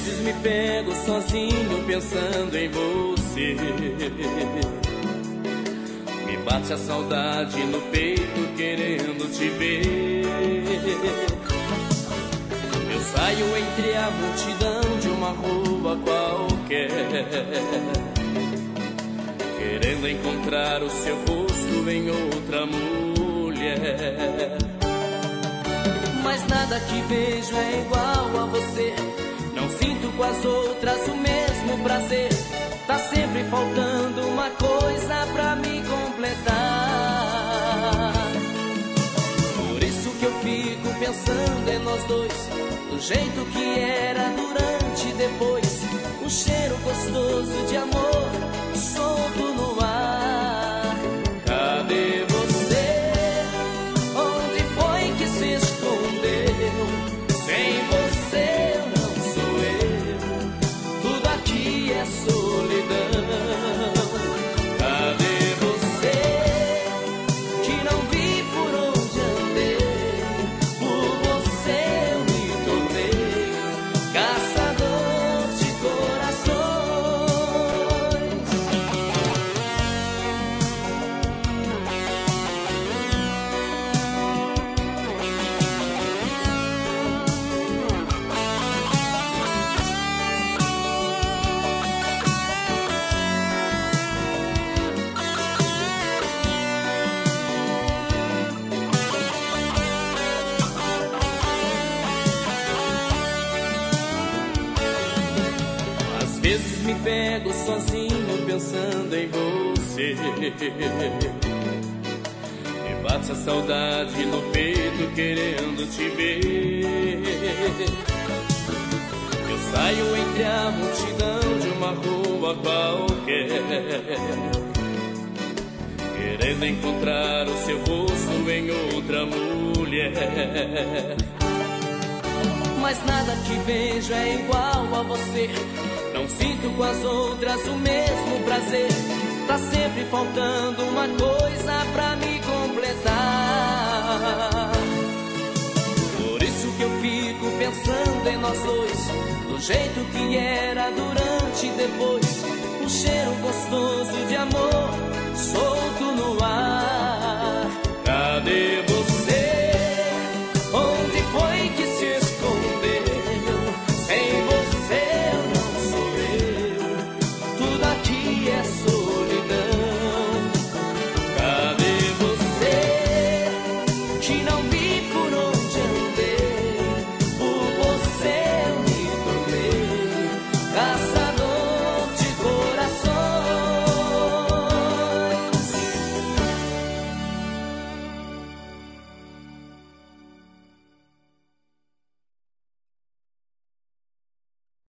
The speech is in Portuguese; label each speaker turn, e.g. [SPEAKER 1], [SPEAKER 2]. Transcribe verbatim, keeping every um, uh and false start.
[SPEAKER 1] vezes me pego sozinho pensando em você. Me bate a saudade no peito querendo te ver. Eu saio entre a multidão de uma rua qualquer, querendo encontrar o seu rosto em outra mulher. Mas nada que vejo é igual a você. Não sinto com as outras o mesmo prazer. Tá sempre faltando uma coisa pra me completar. Por isso que eu fico pensando em nós dois, do jeito que era durante e depois. Um cheiro gostoso de amor solto no ar. Cadê você? Onde foi que se escondeu? Sem você eu não sou eu. Tudo aqui é solidão. Cadê você? Que não vi por onde andei. Por você eu me tornei caçador de corações. Às vezes me pego sozinho pensando em você. Me bate a saudade no peito querendo te ver. Eu saio entre a multidão de uma rua qualquer, querendo encontrar o seu rosto em outra mulher. Mas nada que vejo é igual a você. Não sinto com as outras o mesmo prazer. Tá sempre faltando uma coisa pra me completar. Por isso que eu fico pensando em nós dois, do jeito que era durante